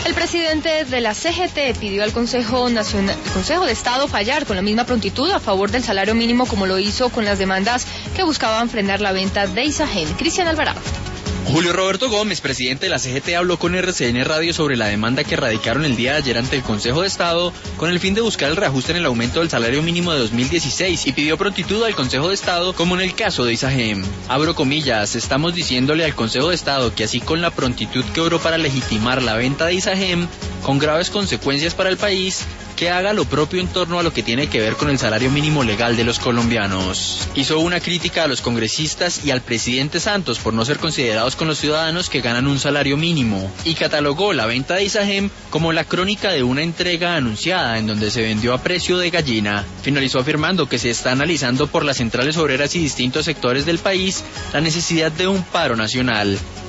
El presidente de la CGT pidió al Consejo de Estado fallar con la misma prontitud a favor del salario mínimo como lo hizo con las demandas que buscaban frenar la venta de Isagen. Cristian Alvarado. Julio Roberto Gómez, presidente de la CGT, habló con RCN Radio sobre la demanda que radicaron el día de ayer ante el Consejo de Estado con el fin de buscar el reajuste en el aumento del salario mínimo de 2016 y pidió prontitud al Consejo de Estado como en el caso de Isagen. Abro comillas, estamos diciéndole al Consejo de Estado que así con la prontitud que obró para legitimar la venta de Isagen, con graves consecuencias para el país, que haga lo propio en torno a lo que tiene que ver con el salario mínimo legal de los colombianos. Hizo una crítica a los congresistas y al presidente Santos por no ser considerados con los ciudadanos que ganan un salario mínimo y catalogó la venta de Isagen como la crónica de una entrega anunciada en donde se vendió a precio de gallina. Finalizó afirmando que se está analizando por las centrales obreras y distintos sectores del país la necesidad de un paro nacional.